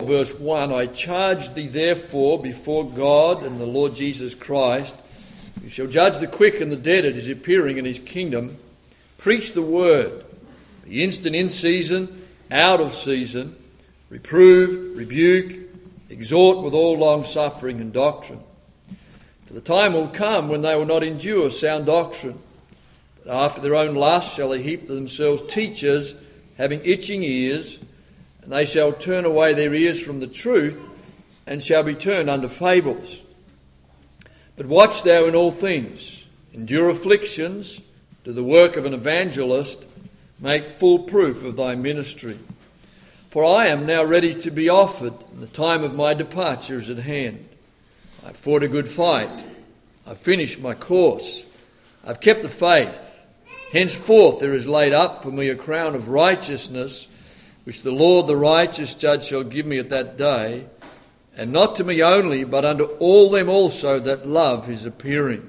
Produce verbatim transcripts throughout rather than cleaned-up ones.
verse one, I charge thee therefore before God and the Lord Jesus Christ, who shall judge the quick and the dead at his appearing in his kingdom, preach the word, be instant in season, out of season, reprove, rebuke, exhort with all long suffering and doctrine. For the time will come when they will not endure sound doctrine, but after their own lust shall they heap to themselves teachers having itching ears, and they shall turn away their ears from the truth, and shall be turned unto fables. But watch thou in all things, endure afflictions, do the work of an evangelist, make full proof of thy ministry. For I am now ready to be offered, and the time of my departure is at hand. I have fought a good fight, I have finished my course, I have kept the faith. Henceforth there is laid up for me a crown of righteousness, which the Lord the righteous judge shall give me at that day, and not to me only, but unto all them also that love his appearing.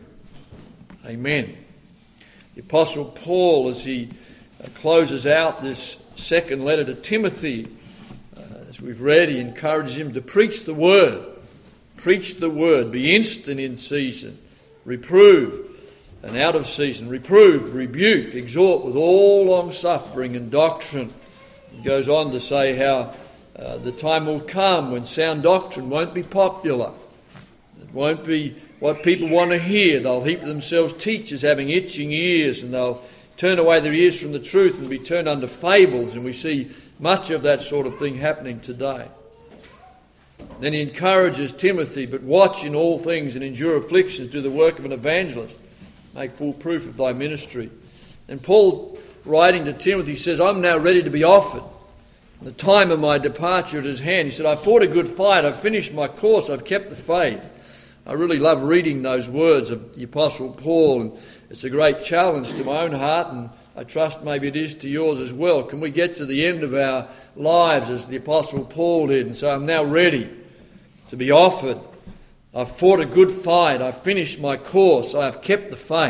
Amen. The Apostle Paul, as he closes out this second letter to Timothy, uh, as we've read, he encourages him to preach the word. Preach the word. Be instant in season. Reprove and out of season. Reprove, rebuke, exhort with all long suffering and doctrine. He goes on to say how uh, the time will come when sound doctrine won't be popular. It won't be what people want to hear. They'll heap themselves teachers having itching ears, and they'll turn away their ears from the truth and be turned unto fables. And we see much of that sort of thing happening today. Then he encourages Timothy, but watch in all things and endure afflictions, do the work of an evangelist, make full proof of thy ministry. And Paul, writing to Timothy, says, I'm now ready to be offered. The time of my departure is at hand. He said, I fought a good fight, I've finished my course, I've kept the faith. I really love reading those words of the Apostle Paul, and it's a great challenge to my own heart, and I trust maybe it is to yours as well. Can we get to the end of our lives as the Apostle Paul did and say, I'm now ready to be offered. I've fought a good fight. I've finished my course. I have kept the faith.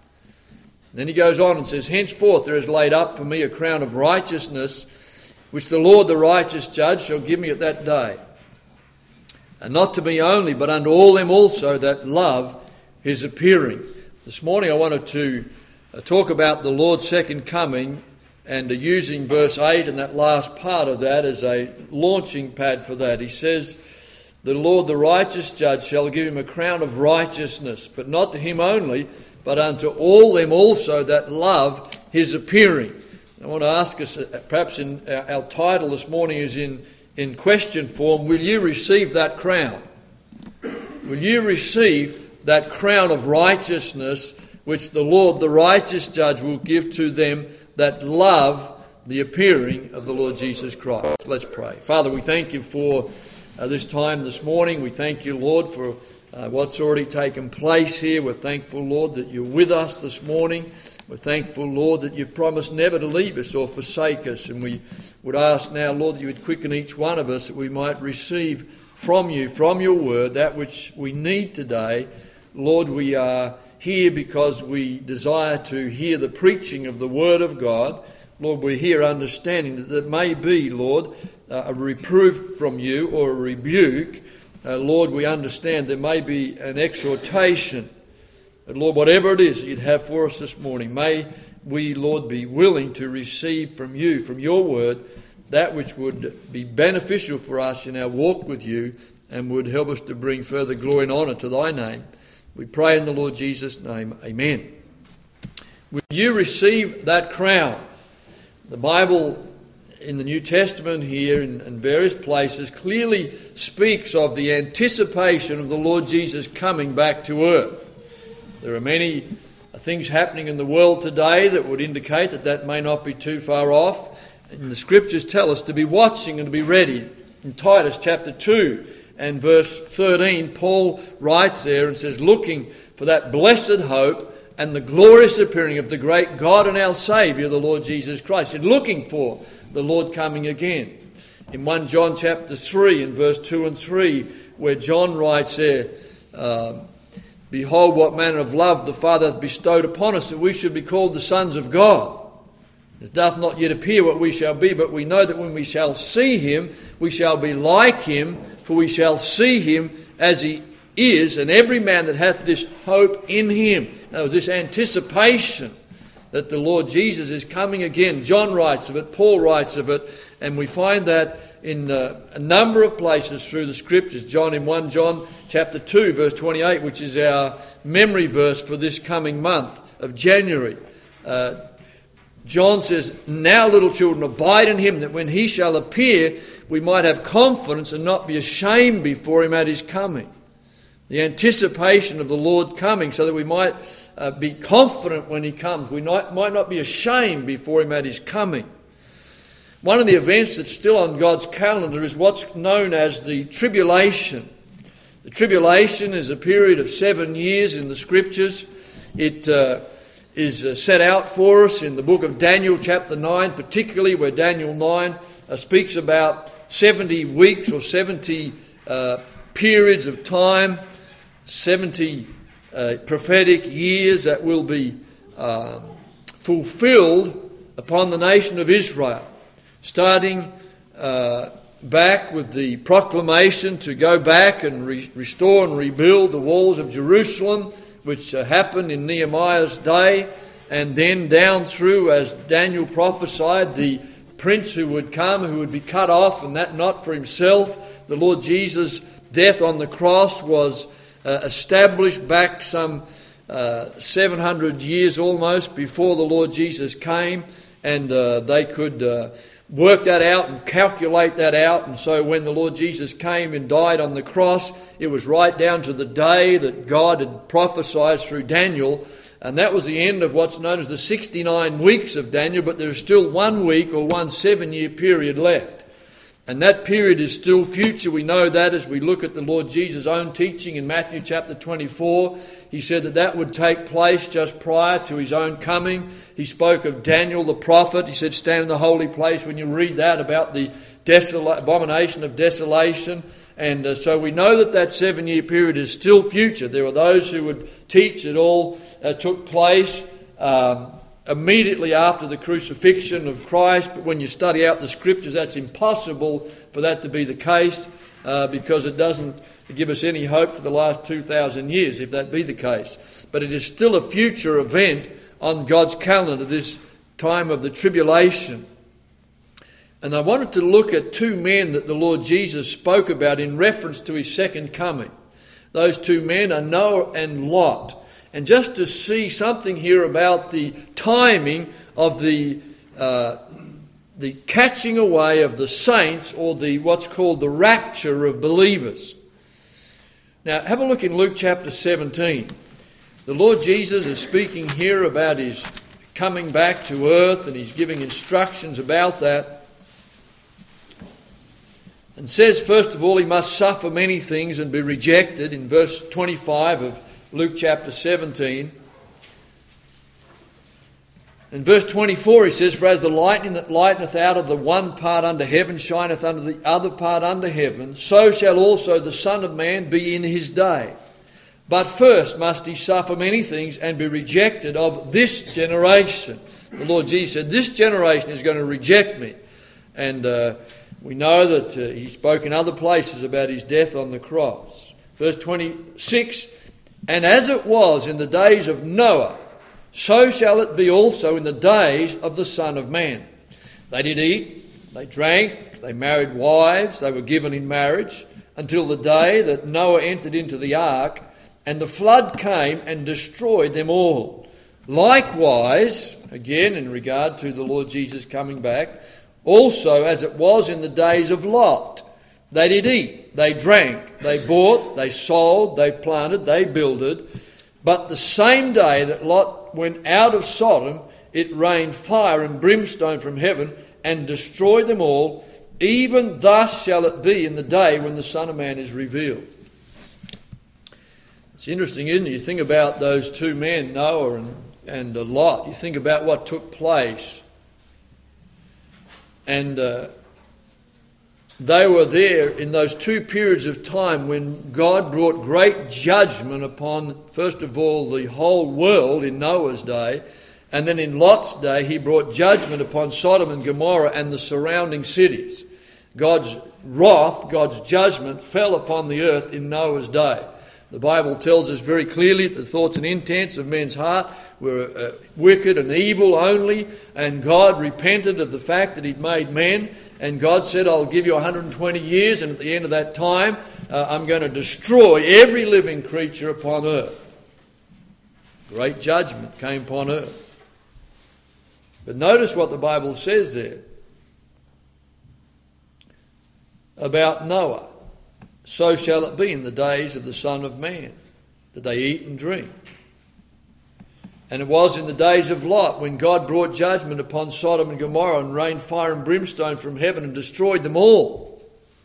And then he goes on and says, henceforth there is laid up for me a crown of righteousness, which the Lord the righteous judge shall give me at that day. And not to me only, but unto all them also that love his appearing. This morning I wanted to talk about the Lord's second coming, and using verse eight and that last part of that as a launching pad for that. He says, the Lord the righteous judge shall give him a crown of righteousness, but not to him only, but unto all them also that love his appearing. I want to ask us, perhaps in our, our title this morning is in, in question form, will you receive that crown? Will you receive that crown of righteousness which the Lord the righteous judge will give to them that love the appearing of the Lord Jesus Christ? Let's pray. Father, we thank you for uh, this time this morning. We thank you, Lord, for uh, what's already taken place here. We're thankful, Lord, that you're with us this morning. We're thankful, Lord, that you've promised never to leave us or forsake us. And we would ask now, Lord, that you would quicken each one of us that we might receive from you, from your word, that which we need today. Lord, we are here because we desire to hear the preaching of the word of God. Lord, we're here understanding that there may be, Lord, uh, a reproof from you or a rebuke. Uh, Lord, we understand there may be an exhortation. But Lord, whatever it is that you'd have for us this morning, may we, Lord, be willing to receive from you, from your word, that which would be beneficial for us in our walk with you and would help us to bring further glory and honour to thy name. We pray in the Lord Jesus' name. Amen. Will you receive that crown? The Bible in the New Testament here in, in various places clearly speaks of the anticipation of the Lord Jesus coming back to earth. There are many things happening in the world today that would indicate that that may not be too far off. And the Scriptures tell us to be watching and to be ready. In Titus chapter two and verse thirteen, Paul writes there and says, looking for that blessed hope and the glorious appearing of the great God and our Saviour, the Lord Jesus Christ. And looking for the Lord coming again. In First John chapter three and verse two and three, where John writes there, um, behold what manner of love the Father hath bestowed upon us, that we should be called the sons of God. It doth not yet appear what we shall be, but we know that when we shall see him, we shall be like him, for we shall see him as he is, and every man that hath this hope in him. Now, this anticipation that the Lord Jesus is coming again. John writes of it, Paul writes of it, and we find that in uh, a number of places through the Scriptures. John in First John chapter two, verse twenty-eight, which is our memory verse for this coming month of January. Uh, John says, now little children, abide in him, that when he shall appear, we might have confidence and not be ashamed before him at his coming. The anticipation of the Lord coming, so that we might uh, be confident when he comes. We not, might not be ashamed before him at his coming. One of the events that's still on God's calendar is what's known as the tribulation. The tribulation is a period of seven years in the Scriptures. It uh, is uh, set out for us in the book of Daniel chapter nine, particularly where Daniel nine uh, speaks about seventy weeks or seventy uh, periods of time, seventy uh, prophetic years that will be uh, fulfilled upon the nation of Israel, starting uh, back with the proclamation to go back and re- restore and rebuild the walls of Jerusalem, which uh, happened in Nehemiah's day, and then down through, as Daniel prophesied, the prince who would come, who would be cut off, and that not for himself. The Lord Jesus' death on the cross was uh, established back some uh, seven hundred years almost before the Lord Jesus came, and uh, they could uh, work that out and calculate that out. And so when the Lord Jesus came and died on the cross, it was right down to the day that God had prophesied through Daniel, and that was the end of what's known as the sixty-nine weeks of Daniel, but there's still one week or one seven-year period left. And that period is still future. We know that as we look at the Lord Jesus' own teaching in Matthew chapter twenty-four. He said that that would take place just prior to his own coming. He spoke of Daniel the prophet. He said, stand in the holy place. When you read that about the desola- abomination of desolation. And uh, so we know that that seven-year period is still future. There were those who would teach it all uh, took place um, immediately after the crucifixion of Christ, but when you study out the Scriptures, that's impossible for that to be the case, uh, because it doesn't give us any hope for the last two thousand years, if that be the case. But it is still a future event on God's calendar, this time of the tribulation. And I wanted to look at two men that the Lord Jesus spoke about in reference to his second coming. Those two men are Noah and Lot. And just to see something here about the timing of the uh, the catching away of the saints, or the what's called the rapture of believers. Now, have a look in Luke chapter seventeen. The Lord Jesus is speaking here about his coming back to earth, and he's giving instructions about that. And says, first of all, he must suffer many things and be rejected in verse twenty-five of Luke chapter seventeen. In verse twenty-four he says, for as the lightning that lighteneth out of the one part under heaven shineth unto the other part under heaven, so shall also the Son of Man be in his day. But first must he suffer many things and be rejected of this generation. The Lord Jesus said, this generation is going to reject me. And uh, we know that uh, he spoke in other places about his death on the cross. Verse twenty-six, and as it was in the days of Noah, so shall it be also in the days of the Son of Man. They did eat, they drank, they married wives, they were given in marriage, until the day that Noah entered into the ark, and the flood came and destroyed them all. Likewise, again in regard to the Lord Jesus coming back, also as it was in the days of Lot. They did eat, they drank, they bought, they sold, they planted, they builded. But the same day that Lot went out of Sodom, it rained fire and brimstone from heaven and destroyed them all. Even thus shall it be in the day when the Son of Man is revealed. It's interesting, isn't it? You think about those two men, Noah and, and Lot. You think about what took place. And uh, they were there in those two periods of time when God brought great judgment upon, first of all, the whole world in Noah's day, And then in Lot's day, he brought judgment upon Sodom and Gomorrah and the surrounding cities. God's wrath, God's judgment fell upon the earth in Noah's day. The Bible tells us very clearly that the thoughts and intents of men's heart were uh, wicked and evil only, and God repented of the fact that he'd made men, and God said, I'll give you one hundred twenty years, and at the end of that time, uh, I'm going to destroy every living creature upon earth. Great judgment came upon earth. But notice what the Bible says there about Noah. So shall it be in the days of the Son of Man, that they eat and drink. And it was in the days of Lot, when God brought judgment upon Sodom and Gomorrah and rained fire and brimstone from heaven and destroyed them all.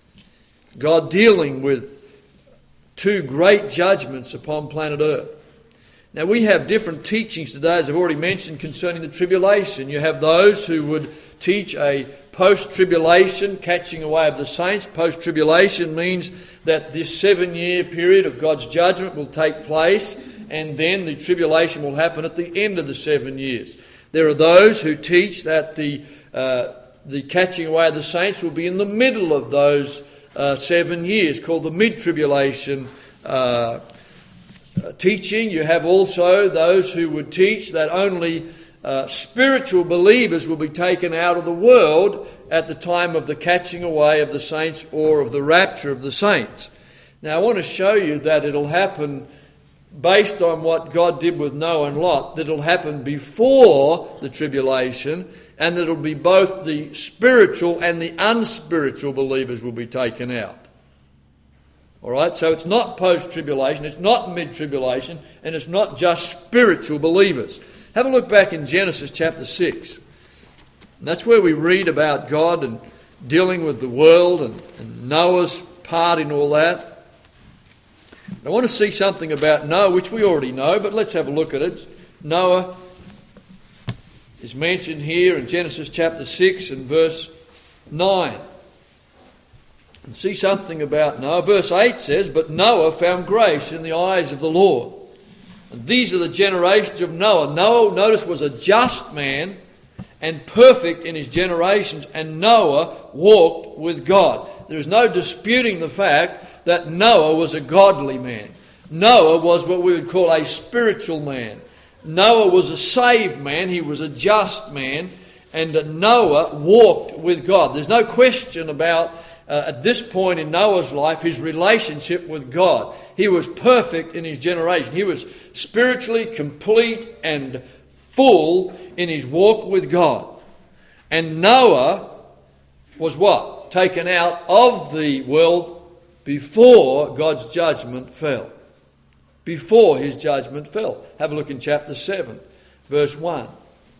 God dealing with two great judgments upon planet Earth. Now we have different teachings today, as I've already mentioned, concerning the tribulation. You have those who would teach a post-tribulation catching away of the saints. Post-tribulation means that this seven-year period of God's judgment will take place, and then the tribulation will happen at the end of the seven years. There are those who teach that the uh, the catching away of the saints will be in the middle of those uh, seven years, called the mid-tribulation uh, teaching. You have also those who would teach that only Uh, spiritual believers will be taken out of the world at the time of the catching away of the saints or of the rapture of the saints. Now I want to show you that it'll happen based on what God did with Noah and Lot, that it'll happen before the tribulation, and that it'll be both the spiritual and the unspiritual believers will be taken out. All right, so it's not post-tribulation, it's not mid-tribulation, and it's not just spiritual believers. Have a look back in Genesis chapter six. And that's where we read about God and dealing with the world and, and Noah's part in all that. I want to see something about Noah, which we already know, but let's have a look at it. Noah is mentioned here in Genesis chapter six and verse nine. And see something about Noah. Verse eight says, "But Noah found grace in the eyes of the Lord." And these are the generations of Noah. Noah, notice, was a just man and perfect in his generations, and Noah walked with God. There is no disputing the fact that Noah was a godly man. Noah was what we would call a spiritual man. Noah was a saved man. He was a just man, and Noah walked with God. There's no question about Uh, at this point in Noah's life, his relationship with God. He was perfect in his generation. He was spiritually complete and full in his walk with God. And Noah was what? Taken out of the world before God's judgment fell. Before his judgment fell. Have a look in chapter seven, verse one.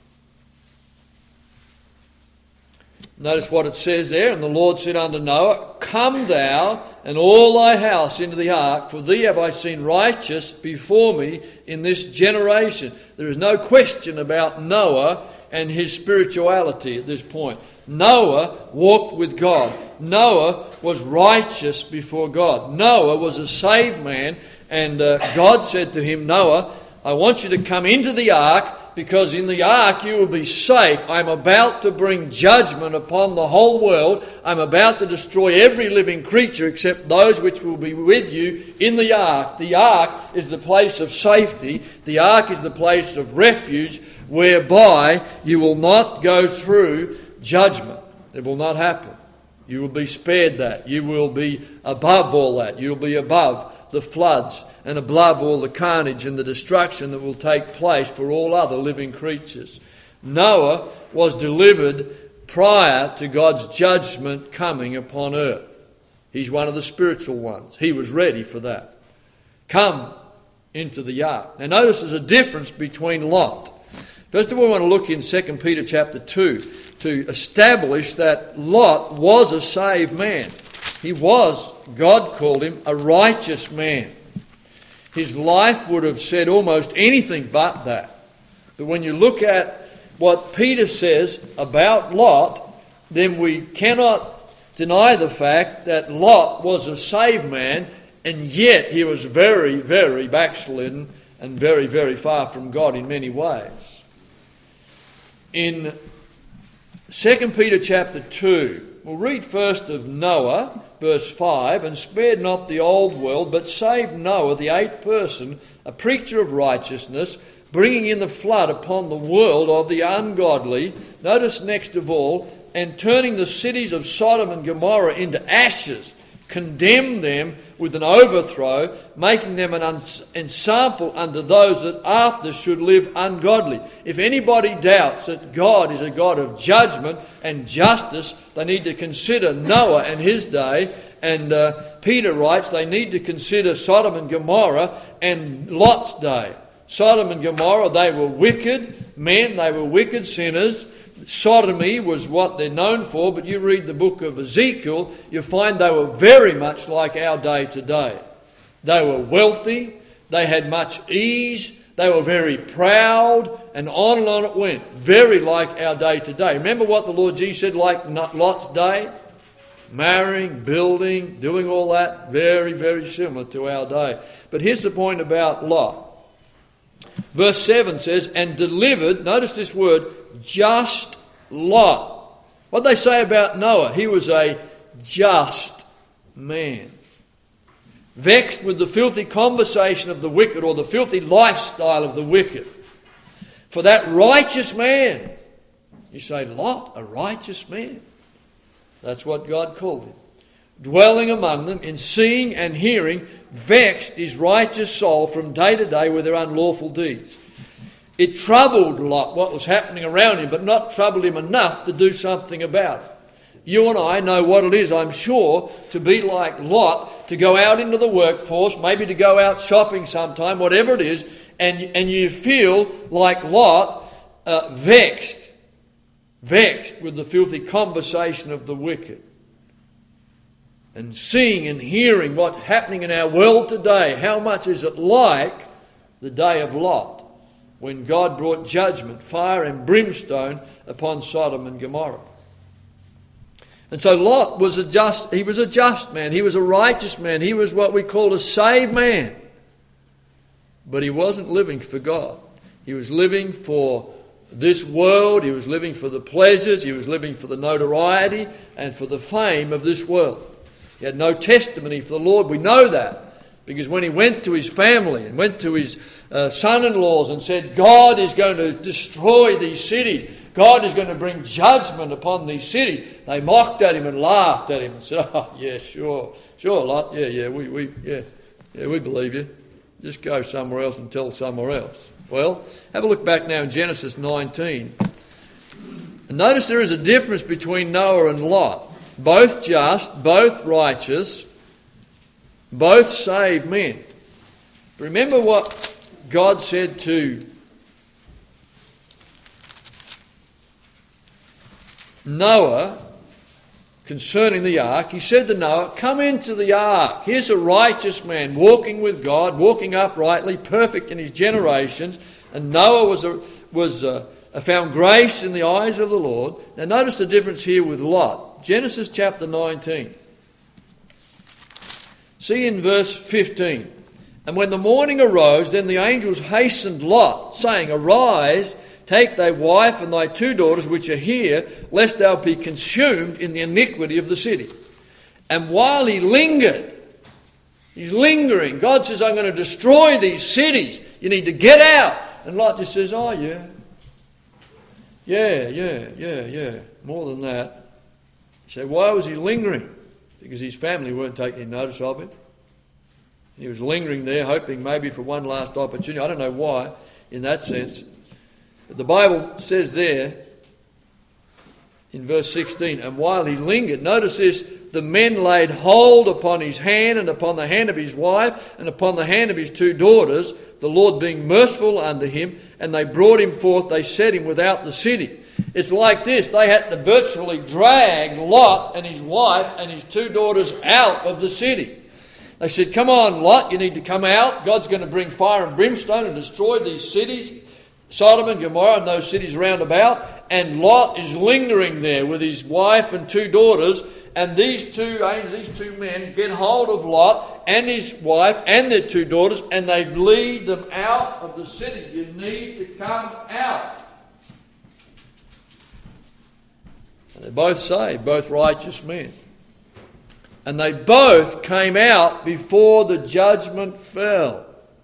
Notice what it says there. "And the Lord said unto Noah, Come thou and all thy house into the ark, for thee have I seen righteous before me in this generation." There is no question about Noah and his spirituality at this point. Noah walked with God. Noah was righteous before God. Noah was a saved man, and uh, God said to him, "Noah, I want you to come into the ark, because in the ark you will be safe. I'm about to bring judgment upon the whole world. I'm about to destroy every living creature except those which will be with you in the ark." The ark is the place of safety. The ark is the place of refuge whereby you will not go through judgment. It will not happen. You will be spared that. You will be above all that. You will be above the floods and above all the carnage and the destruction that will take place for all other living creatures. Noah was delivered prior to God's judgment coming upon earth. He's one of the spiritual ones. He was ready for that. Come into the ark. Now notice there's a difference between Lot. First of all, we want to look in Second Peter chapter two to establish that Lot was a saved man. He was, God called him, a righteous man. His life would have said almost anything but that. But when you look at what Peter says about Lot, then we cannot deny the fact that Lot was a saved man, and yet he was very, very backslidden and very, very far from God in many ways. in Second Peter chapter two. We'll read first of Noah, verse five, and spared not the old world, but saved Noah, the eighth person, a preacher of righteousness, bringing in the flood upon the world of the ungodly. Notice next of all, and turning the cities of Sodom and Gomorrah into ashes, condemned them with an overthrow, making them an ensample unto those that after should live ungodly. If anybody doubts that God is a God of judgment and justice, they need to consider Noah and his day. And uh, Peter writes they need to consider Sodom and Gomorrah and Lot's day. Sodom and Gomorrah, they were wicked men, they were wicked sinners. Sodomy was what they're known for, but you read the book of Ezekiel, you find they were very much like our day today. They were wealthy, they had much ease, they were very proud, and on and on it went. Very like our day today. Remember what the Lord Jesus said, like Lot's day? Marrying, building, doing all that, very, very similar to our day. But here's the point about Lot. Verse seven says, and delivered, notice this word, just Lot. What they say about Noah, he was a just man. Vexed with the filthy conversation of the wicked, or the filthy lifestyle of the wicked. For that righteous man, you say, Lot, a righteous man. That's what God called him. Dwelling among them, in seeing and hearing, vexed his righteous soul from day to day with their unlawful deeds. It troubled Lot what was happening around him, but not troubled him enough to do something about it. You and I know what it is, I'm sure, to be like Lot, to go out into the workforce, maybe to go out shopping sometime, whatever it is, and, and you feel like Lot, uh, vexed, vexed with the filthy conversation of the wicked. And seeing and hearing what's happening in our world today, how much is it like the day of Lot, when God brought judgment, fire and brimstone upon Sodom and Gomorrah. And so Lot was a just, he was a just man, he was a righteous man, he was what we call a saved man. But he wasn't living for God. He was living for this world, he was living for the pleasures, he was living for the notoriety and for the fame of this world. He had no testimony for the Lord. We know that because when he went to his family and went to his uh, son-in-laws and said, God is going to destroy these cities, God is going to bring judgment upon these cities, they mocked at him and laughed at him and said, oh, yeah, sure, sure, Lot, yeah, yeah, we, we, yeah, yeah, we believe you. Just go somewhere else and tell somewhere else. Well, have a look back now in Genesis nineteen. And notice there is a difference between Noah and Lot. Both just, both righteous, both saved men. Remember what God said to Noah concerning the ark. He said to Noah, come into the ark. Here's a righteous man walking with God, walking uprightly, perfect in his generations. And Noah was a, was a, found grace in the eyes of the Lord. Now notice the difference here with Lot. Genesis chapter nineteen. See in verse fifteen. And when the morning arose, then the angels hastened Lot, saying, arise, take thy wife and thy two daughters which are here, lest thou be consumed in the iniquity of the city. And while he lingered, he's lingering. God says, I'm going to destroy these cities. You need to get out. And Lot just says, oh yeah. Yeah, yeah, yeah, yeah. More than that. You say, why was he lingering? Because his family weren't taking any notice of him. He was lingering there, hoping maybe for one last opportunity. I don't know why, in that sense. But the Bible says there, in verse sixteen, and while he lingered, notice this, the men laid hold upon his hand and upon the hand of his wife and upon the hand of his two daughters, the Lord being merciful unto him, and they brought him forth, they set him without the city. It's like this, they had to virtually drag Lot and his wife and his two daughters out of the city. They said, come on, Lot, you need to come out. God's going to bring fire and brimstone and destroy these cities, Sodom and Gomorrah and those cities round about. And Lot is lingering there with his wife and two daughters. And these two angels, these two men, get hold of Lot and his wife and their two daughters, and they lead them out of the city. You need to come out. And they're both saved, both righteous men. And they both came out before the judgment fell.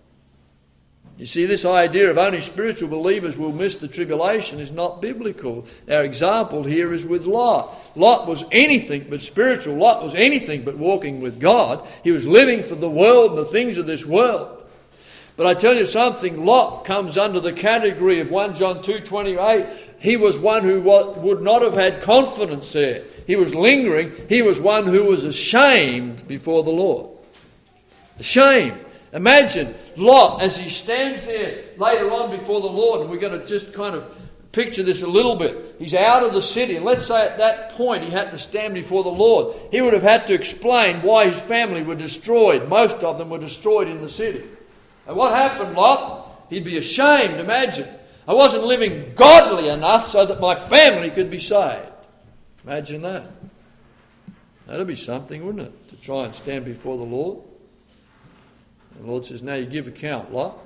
You see, this idea of only spiritual believers will miss the tribulation is not biblical. Our example here is with Lot. Lot was anything but spiritual. Lot was anything but walking with God. He was living for the world and the things of this world. But I tell you something, Lot comes under the category of First John two twenty-eight. He was one who would not have had confidence there. He was lingering. He was one who was ashamed before the Lord. Ashamed. Imagine Lot as he stands there later on before the Lord, and we're going to just kind of picture this a little bit. He's out of the city, and let's say at that point he had to stand before the Lord. He would have had to explain why his family were destroyed. Most of them were destroyed in the city. And what happened, Lot? He'd be ashamed, imagine. I wasn't living godly enough so that my family could be saved. Imagine that. That'd be something, wouldn't it? To try and stand before the Lord. And the Lord says, now you give account, Lot.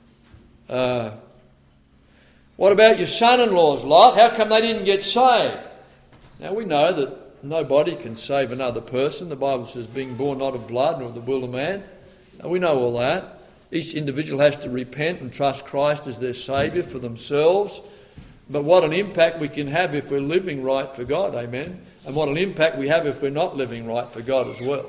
Uh, what about your son-in-laws, Lot? How come they didn't get saved? Now we know that nobody can save another person. The Bible says being born not of blood nor of the will of man. Now, we know all that. Each individual has to repent and trust Christ as their Saviour for themselves. But what an impact we can have if we're living right for God, amen? And what an impact we have if we're not living right for God as well.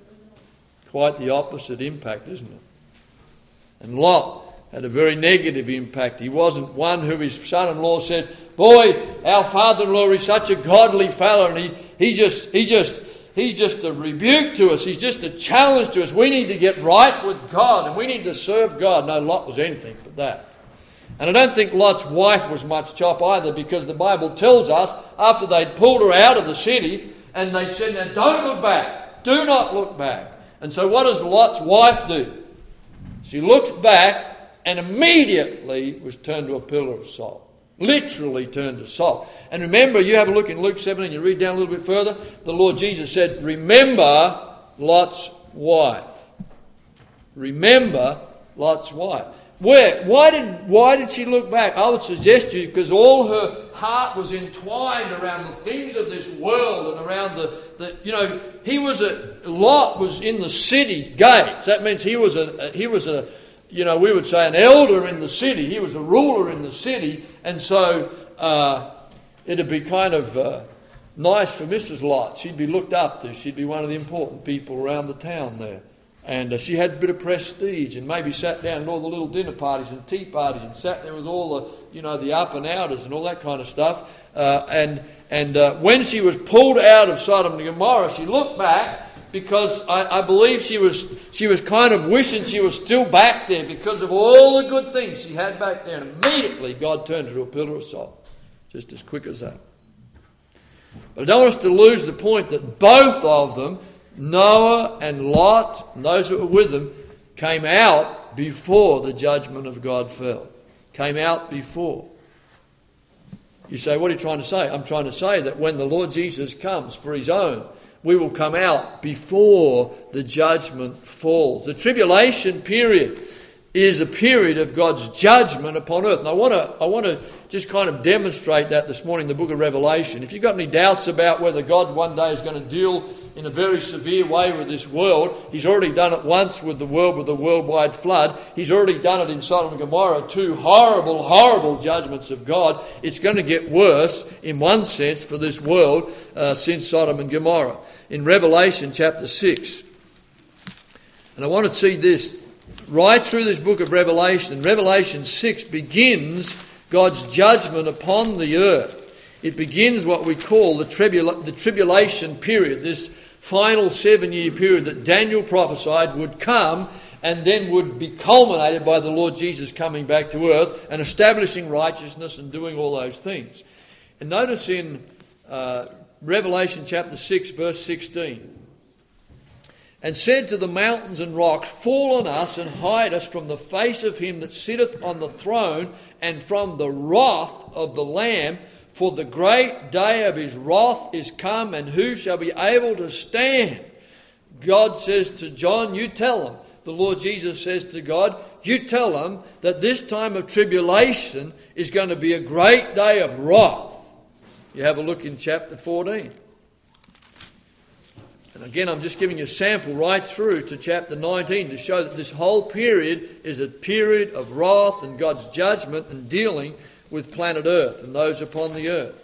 Quite the opposite impact, isn't it? And Lot had a very negative impact. He wasn't one who his son-in-law said, boy, our father-in-law is such a godly fellow, and he, he just, he just, he's just a rebuke to us. He's just a challenge to us. We need to get right with God, and we need to serve God. No, Lot was anything but that. And I don't think Lot's wife was much chop either, because the Bible tells us after they'd pulled her out of the city and they'd said, now don't look back. Do not look back. And so what does Lot's wife do? She looks back and immediately was turned to a pillar of salt. Literally turned to salt. And remember, you have a look in Luke seventeen, you read down a little bit further, the Lord Jesus said, remember Lot's wife. Remember Lot's wife. Where? Why did why did she look back? I would suggest to you because all her heart was entwined around the things of this world and around the, the you know, he was a Lot was in the city gates. That means he was a he was a you know, we would say an elder in the city. He was a ruler in the city, and so uh, it'd be kind of uh, nice for Missus Lot. She'd be looked up to. She'd be one of the important people around the town there. And uh, she had a bit of prestige, and maybe sat down at all the little dinner parties and tea parties, and sat there with all the, you know, the up and outers and all that kind of stuff. Uh, and and uh, when she was pulled out of Sodom and Gomorrah, she looked back because I, I believe she was she was kind of wishing she was still back there because of all the good things she had back there. And immediately God turned her to a pillar of salt, just as quick as that. But I don't want us to lose the point that both of them, Noah and Lot, and those that were with them, came out before the judgment of God fell. Came out before. You say, what are you trying to say? I'm trying to say that when the Lord Jesus comes for his own, we will come out before the judgment falls. The tribulation period is a period of God's judgment upon earth. And I want to I want to just kind of demonstrate that this morning in the book of Revelation. If you've got any doubts about whether God one day is going to deal in a very severe way with this world, he's already done it once with the world, with the worldwide flood. He's already done it in Sodom and Gomorrah, two horrible, horrible judgments of God. It's going to get worse in one sense for this world uh, since Sodom and Gomorrah. In Revelation chapter six, and I want to see this right through this book of Revelation. Revelation six begins God's judgment upon the earth. It begins what we call the, tribula- the tribulation period, this final seven-year period that Daniel prophesied would come and then would be culminated by the Lord Jesus coming back to earth and establishing righteousness and doing all those things. And notice in uh, Revelation chapter six, verse sixteen, and said to the mountains and rocks, fall on us and hide us from the face of him that sitteth on the throne and from the wrath of the Lamb, for the great day of his wrath is come, and who shall be able to stand? God says to John, you tell them. The Lord Jesus says to God, you tell them that this time of tribulation is going to be a great day of wrath. You have a look in chapter fourteen. And again, I'm just giving you a sample right through to chapter nineteen to show that this whole period is a period of wrath and God's judgment and dealing with planet Earth and those upon the earth.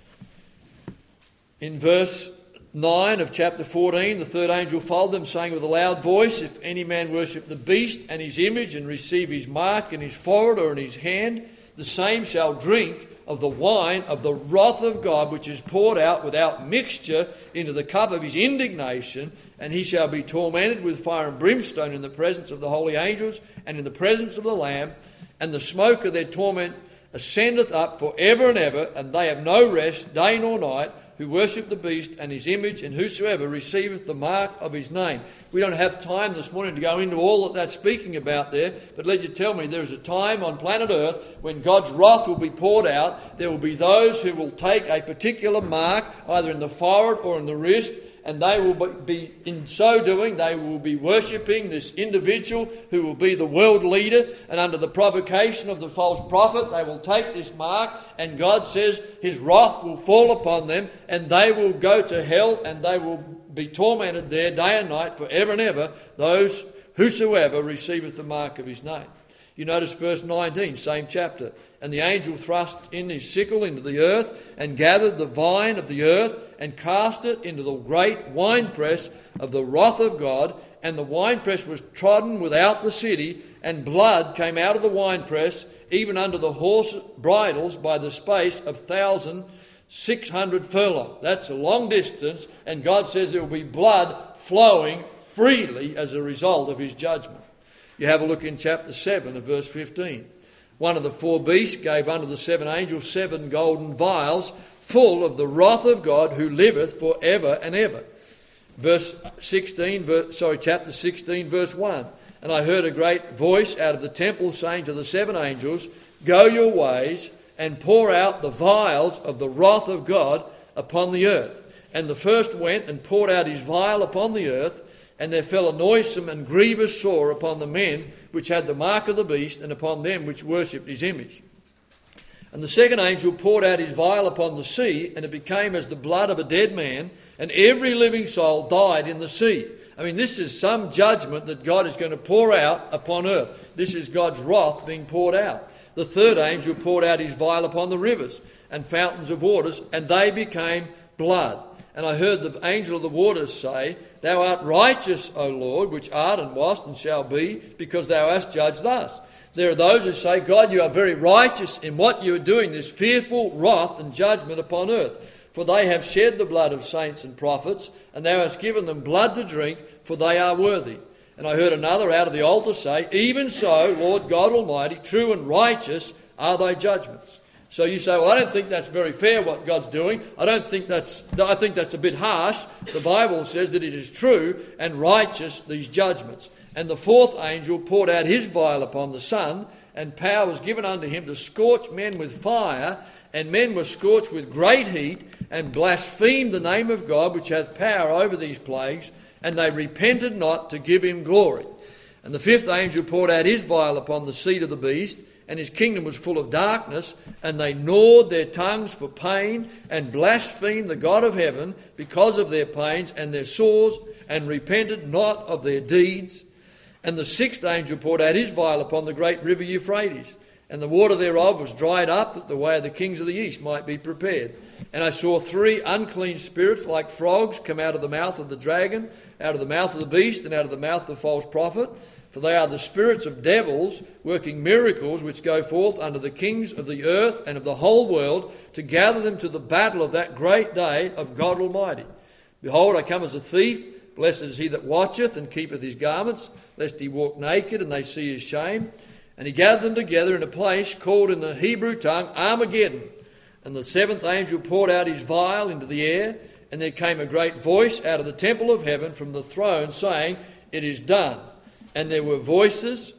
In verse nine of chapter fourteen, the third angel followed them, saying with a loud voice, "If any man worship the beast and his image and receive his mark in his forehead or in his hand, the same shall drink of the wine of the wrath of God, which is poured out without mixture into the cup of his indignation, and he shall be tormented with fire and brimstone in the presence of the holy angels and in the presence of the Lamb, and the smoke of their torment ascendeth up for ever and ever, and they have no rest day nor night, who worship the beast and his image, and whosoever receiveth the mark of his name." We don't have time this morning to go into all that that's speaking about there, but let you tell me there is a time on planet Earth when God's wrath will be poured out. There will be those who will take a particular mark, either in the forehead or in the wrist, and they will be, in so doing, they will be worshipping this individual who will be the world leader, and under the provocation of the false prophet, they will take this mark, and God says his wrath will fall upon them, and they will go to hell, and they will be tormented there day and night forever and ever, those whosoever receiveth the mark of his name. You notice verse nineteen, same chapter. "And the angel thrust in his sickle into the earth, and gathered the vine of the earth, and cast it into the great winepress of the wrath of God. And the winepress was trodden without the city, and blood came out of the winepress, even under the horse bridles, by the space of thousand six hundred furlong." That's a long distance, and God says there will be blood flowing freely as a result of his judgment. You have a look in chapter seven of verse fifteen. "One of the four beasts gave unto the seven angels seven golden vials, full of the wrath of God, who liveth for ever and ever." Verse sixteen, verse, sorry, chapter sixteen, verse one. "And I heard a great voice out of the temple saying to the seven angels, Go your ways, and pour out the vials of the wrath of God upon the earth. And the first went and poured out his vial upon the earth, and there fell a noisome and grievous sore upon the men which had the mark of the beast, and upon them which worshipped his image. And the second angel poured out his vial upon the sea, and it became as the blood of a dead man, and every living soul died in the sea." I mean, this is some judgment that God is going to pour out upon earth. This is God's wrath being poured out. "The third angel poured out his vial upon the rivers and fountains of waters, and they became blood. And I heard the angel of the waters say, Thou art righteous, O Lord, which art and wast and shall be, because thou hast judged thus. There are those who say, God, you are very righteous in what you are doing, this fearful wrath and judgment upon earth. For they have shed the blood of saints and prophets, and thou hast given them blood to drink, for they are worthy. And I heard another out of the altar say, Even so, Lord God Almighty, true and righteous are thy judgments. So you say, well, I don't think that's very fair what God's doing. I don't think that's, I think that's a bit harsh. The Bible says that it is true and righteous, these judgments. And the fourth angel poured out his vial upon the sun, and power was given unto him to scorch men with fire, and men were scorched with great heat, and blasphemed the name of God, which hath power over these plagues, and they repented not to give him glory. And the fifth angel poured out his vial upon the seat of the beast, and his kingdom was full of darkness, and they gnawed their tongues for pain, and blasphemed the God of heaven because of their pains and their sores, and repented not of their deeds. And the sixth angel poured out his vial upon the great river Euphrates, and the water thereof was dried up, that the way of the kings of the east might be prepared. And I saw three unclean spirits like frogs come out of the mouth of the dragon, out of the mouth of the beast, and out of the mouth of the false prophet. For they are the spirits of devils, working miracles, which go forth unto the kings of the earth and of the whole world, to gather them to the battle of that great day of God Almighty. Behold, I come as a thief. Blessed is he that watcheth and keepeth his garments, lest he walk naked and they see his shame. And he gathered them together in a place called in the Hebrew tongue Armageddon. And the seventh angel poured out his vial into the air, and there came a great voice out of the temple of heaven from the throne, saying, It is done. And there were voices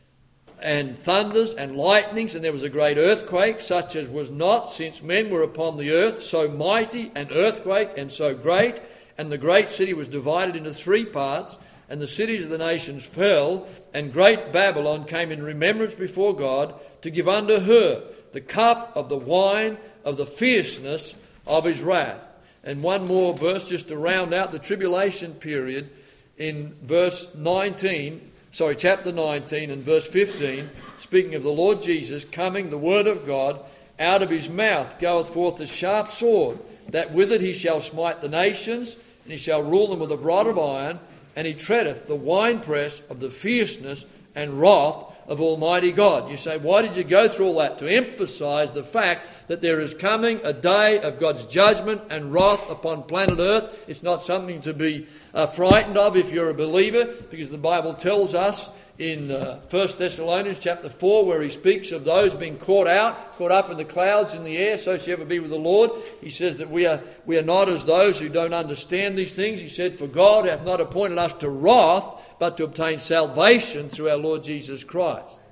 and thunders and lightnings, and there was a great earthquake, such as was not since men were upon the earth, so mighty an earthquake and so great. And the great city was divided into three parts, and the cities of the nations fell, and great Babylon came in remembrance before God, to give unto her the cup of the wine of the fierceness of his wrath. And one more verse just to round out the tribulation period in verse nineteen, sorry, chapter nineteen and verse fifteen, speaking of the Lord Jesus coming, the word of God, out of his mouth goeth forth a sharp sword, that with it he shall smite the nations, and he shall rule them with a rod of iron, and he treadeth the winepress of the fierceness and wrath of Almighty God. You say, why did you go through all that? To emphasise the fact that there is coming a day of God's judgment and wrath upon planet Earth. It's not something to be uh, frightened of if you're a believer, because the Bible tells us in uh, First Thessalonians chapter four, where he speaks of those being caught out, caught up in the clouds in the air, so shall ever be with the Lord. He says that we are we are not as those who don't understand these things. He said, for God hath not appointed us to wrath, but to obtain salvation through our Lord Jesus Christ.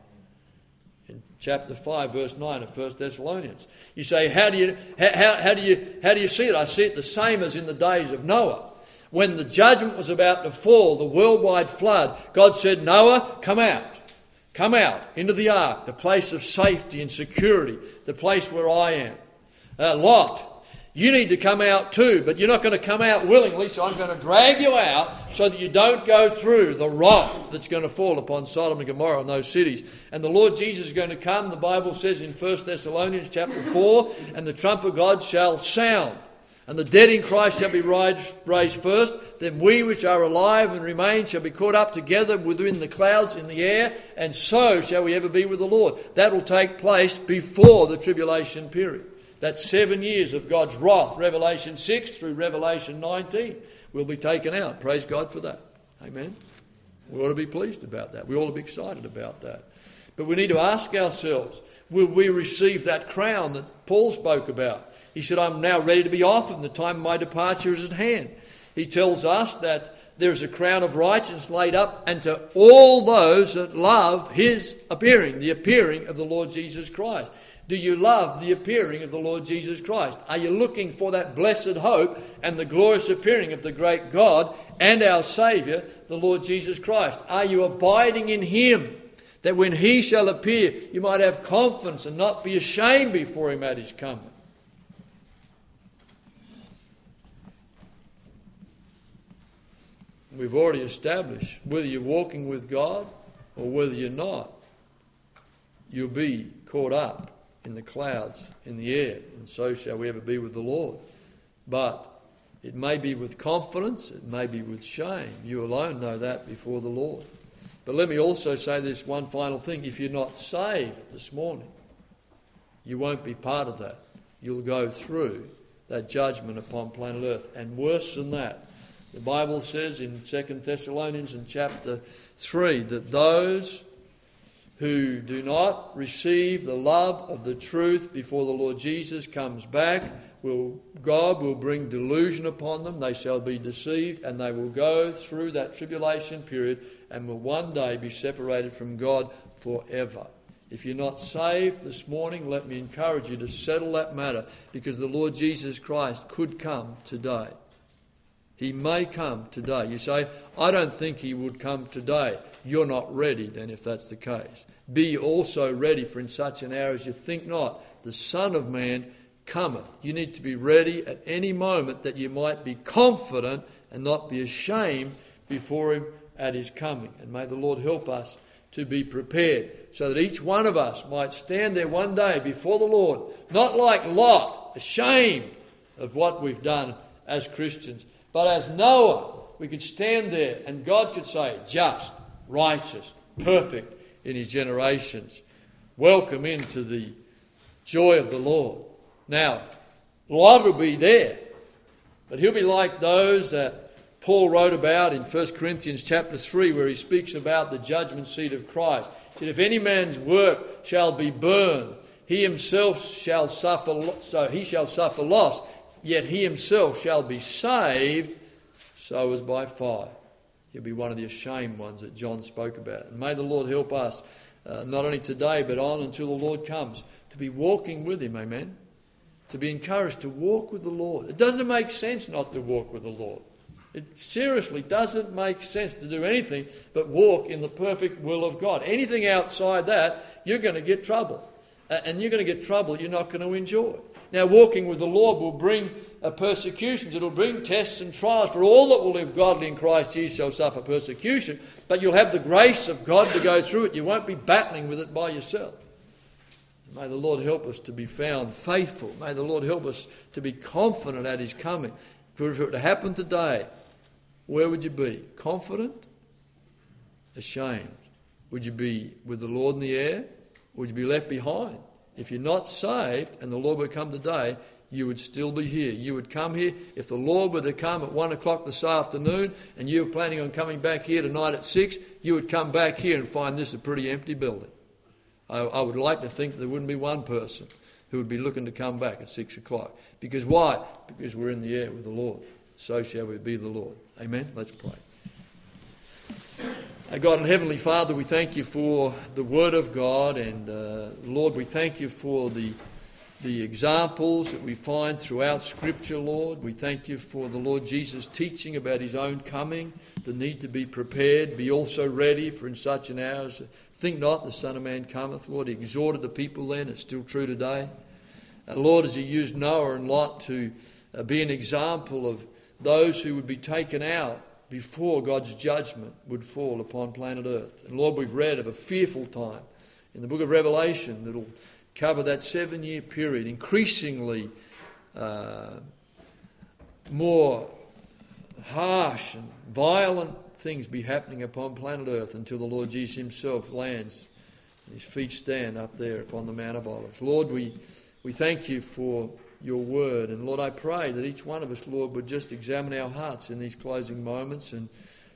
In chapter five, verse nine of First Thessalonians. You say, how do you how, how do you how do you see it? I see it the same as in the days of Noah. When the judgment was about to fall, the worldwide flood, God said, Noah, come out. Come out into the ark, the place of safety and security, the place where I am. Uh, Lot, you need to come out too, but you're not going to come out willingly, so I'm going to drag you out so that you don't go through the wrath that's going to fall upon Sodom and Gomorrah and those cities. And the Lord Jesus is going to come, the Bible says in First Thessalonians chapter four, and the trump of God shall sound. And the dead in Christ shall be raised first. Then we which are alive and remain shall be caught up together within the clouds in the air. And so shall we ever be with the Lord. That will take place before the tribulation period. That's seven years of God's wrath. Revelation six through Revelation nineteen will be taken out. Praise God for that. Amen. We ought to be pleased about that. We ought to be excited about that. But we need to ask ourselves, will we receive that crown that Paul spoke about? He said, I'm now ready to be off, and the time of my departure is at hand. He tells us that there's a crown of righteousness laid up unto all those that love his appearing, the appearing of the Lord Jesus Christ. Do you love the appearing of the Lord Jesus Christ? Are you looking for that blessed hope and the glorious appearing of the great God and our Saviour, the Lord Jesus Christ? Are you abiding in him, that when he shall appear, you might have confidence and not be ashamed before him at his coming? We've already established whether you're walking with God or whether you're not, you'll be caught up in the clouds in the air, and so shall we ever be with the Lord. But it may be with confidence, it may be with shame. You alone know that before the Lord. But let me also say this one final thing. If you're not saved this morning, you won't be part of that. You'll go through that judgment upon planet Earth. And worse than that, the Bible says in Second Thessalonians in chapter three that those who do not receive the love of the truth before the Lord Jesus comes back, will God will bring delusion upon them. They shall be deceived, and they will go through that tribulation period and will one day be separated from God forever. If you're not saved this morning, let me encourage you to settle that matter, because the Lord Jesus Christ could come today. He may come today. You say, I don't think he would come today. You're not ready then, if that's the case. Be also ready, for in such an hour as you think not, the Son of Man cometh. You need to be ready at any moment, that you might be confident and not be ashamed before him at his coming. And may the Lord help us to be prepared, so that each one of us might stand there one day before the Lord, not like Lot, ashamed of what we've done as Christians, but as Noah, we could stand there and God could say, just, righteous, perfect in his generations. Welcome into the joy of the Lord. Now, Lot will be there, but he'll be like those that Paul wrote about in First Corinthians chapter three, where he speaks about the judgment seat of Christ. He said, if any man's work shall be burned, he himself shall suffer, so he shall suffer loss, yet he himself shall be saved, so as by fire. He'll be one of the ashamed ones that John spoke about. And may the Lord help us, uh, not only today, but on until the Lord comes, to be walking with him, amen? To be encouraged to walk with the Lord. It doesn't make sense not to walk with the Lord. It seriously doesn't make sense to do anything but walk in the perfect will of God. Anything outside that, you're going to get trouble. Uh, and you're going to get trouble you're not going to enjoy. Now, walking with the Lord will bring uh, persecutions. It'll bring tests and trials. For all that will live godly in Christ Jesus shall suffer persecution. But you'll have the grace of God to go through it. You won't be battling with it by yourself. May the Lord help us to be found faithful. May the Lord help us to be confident at his coming. For if it were to happen today, where would you be? Confident? Ashamed? Would you be with the Lord in the air? Or would you be left behind? If you're not saved and the Lord would come today, you would still be here. You would come here. If the Lord were to come at one o'clock this afternoon and you were planning on coming back here tonight at six, you would come back here and find this a pretty empty building. I, I would like to think there wouldn't be one person who would be looking to come back at six o'clock. Because why? Because we're in the air with the Lord. So shall we be the Lord. Amen? Let's pray. Our God and Heavenly Father, we thank you for the Word of God, and uh, Lord, we thank you for the the examples that we find throughout Scripture, Lord. We thank you for the Lord Jesus teaching about his own coming, the need to be prepared, be also ready, for in such an hour as think not the Son of Man cometh. Lord, he exhorted the people then, it's still true today. Uh, Lord, as he used Noah and Lot to uh, be an example of those who would be taken out before God's judgment would fall upon planet Earth. And Lord, we've read of a fearful time in the book of Revelation that'll cover that seven-year period, increasingly uh, more harsh and violent things be happening upon planet Earth until the Lord Jesus himself lands and his feet stand up there upon the Mount of Olives. Lord, we, we thank you for your word. And Lord, I pray that each one of us, Lord, would just examine our hearts in these closing moments, and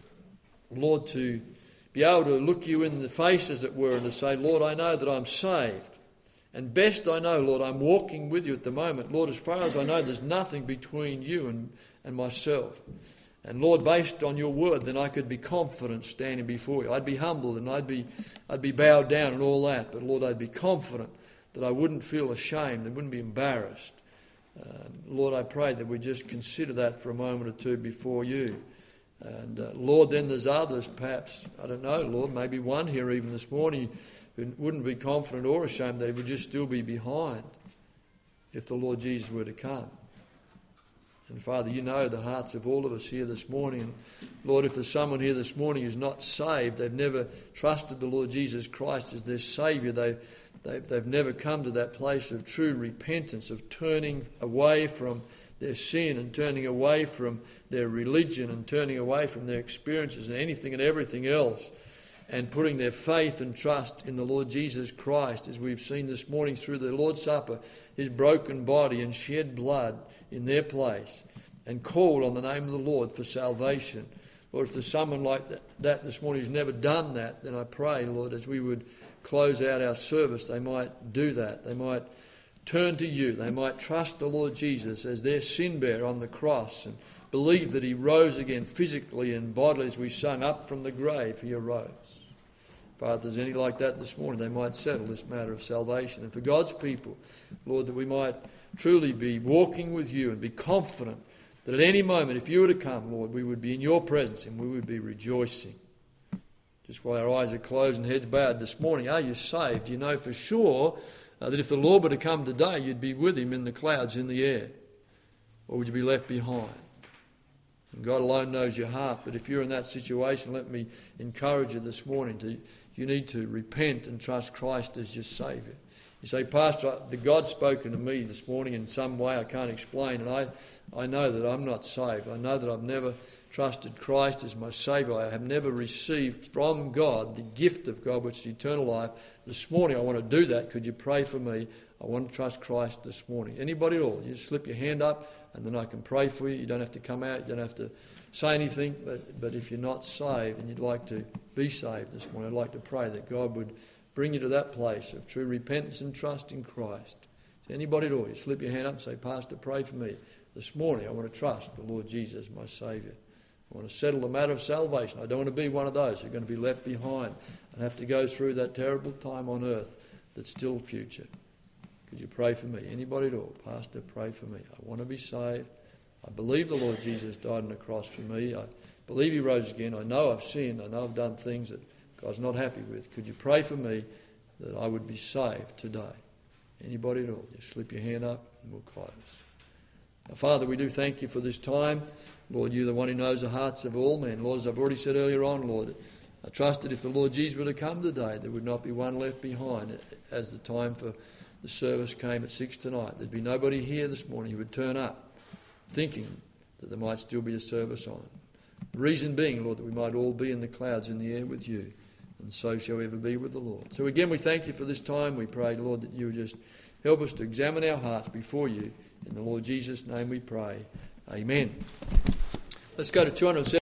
Lord, to be able to look you in the face, as it were, and to say, Lord, I know that I'm saved. And best I know, Lord, I'm walking with you at the moment. Lord, as far as I know, there's nothing between you and, and myself. And Lord, based on your word, then I could be confident standing before you. I'd be humbled and I'd be I'd be bowed down and all that. But Lord, I'd be confident that I wouldn't feel ashamed, I wouldn't be embarrassed. Uh, Lord, I pray that we just consider that for a moment or two before you. And uh, Lord, then there's others, perhaps, I don't know, Lord, maybe one here even this morning who wouldn't be confident or ashamed, they would just still be behind if the Lord Jesus were to come. And Father, you know the hearts of all of us here this morning. And Lord, if there's someone here this morning who's not saved, they've never trusted the Lord Jesus Christ as their Saviour, they They've, they've never come to that place of true repentance, of turning away from their sin and turning away from their religion and turning away from their experiences and anything and everything else, and putting their faith and trust in the Lord Jesus Christ, as we've seen this morning through the Lord's Supper, his broken body and shed blood in their place, and called on the name of the Lord for salvation. Lord, if there's someone like that, that this morning who's never done that, then I pray, Lord, as we would close out our service, they might do that. They might turn to you. They might trust the Lord Jesus as their sin bearer on the cross and believe that he rose again physically and bodily, as we sung, up from the grave he arose. Father, if there's any like that this morning, they might settle this matter of salvation. And for God's people, Lord, that we might truly be walking with you and be confident that at any moment, if you were to come, Lord, we would be in your presence and we would be rejoicing. Just while our eyes are closed and heads bowed this morning, are you saved? You know for sure uh, that if the Lord were to come today, you'd be with him in the clouds in the air. Or would you be left behind? And God alone knows your heart. But if you're in that situation, let me encourage you this morning to you need to repent and trust Christ as your Saviour. You say, Pastor, the God's spoken to me this morning in some way I can't explain, and I, I know that I'm not saved. I know that I've never trusted Christ as my Saviour. I have never received from God the gift of God, which is eternal life. This morning I want to do that. Could you pray for me? I want to trust Christ this morning. Anybody at all? You just slip your hand up and then I can pray for you. You don't have to come out. You don't have to say anything. But, but if you're not saved and you'd like to be saved this morning, I'd like to pray that God would bring you to that place of true repentance and trust in Christ. So anybody at all, you slip your hand up and say, Pastor, pray for me. This morning I want to trust the Lord Jesus, my Saviour. I want to settle the matter of salvation. I don't want to be one of those who are going to be left behind and have to go through that terrible time on earth that's still future. Could you pray for me? Anybody at all? Pastor, pray for me. I want to be saved. I believe the Lord Jesus died on the cross for me. I believe he rose again. I know I've sinned. I know I've done things that God's not happy with. Could you pray for me that I would be saved today? Anybody at all? Just slip your hand up and we'll close. Now, Father, we do thank you for this time. Lord, you're the one who knows the hearts of all men. Lord, as I've already said earlier on, Lord, I trust that if the Lord Jesus were to come today, there would not be one left behind as the time for the service came at six tonight. There'd be nobody here this morning who would turn up thinking that there might still be a service on. The reason being, Lord, that we might all be in the clouds in the air with you, and so shall we ever be with the Lord. So again, we thank you for this time. We pray, Lord, that you would just help us to examine our hearts before you. In the Lord Jesus' name we pray. Amen. Let's go to two hundred seven.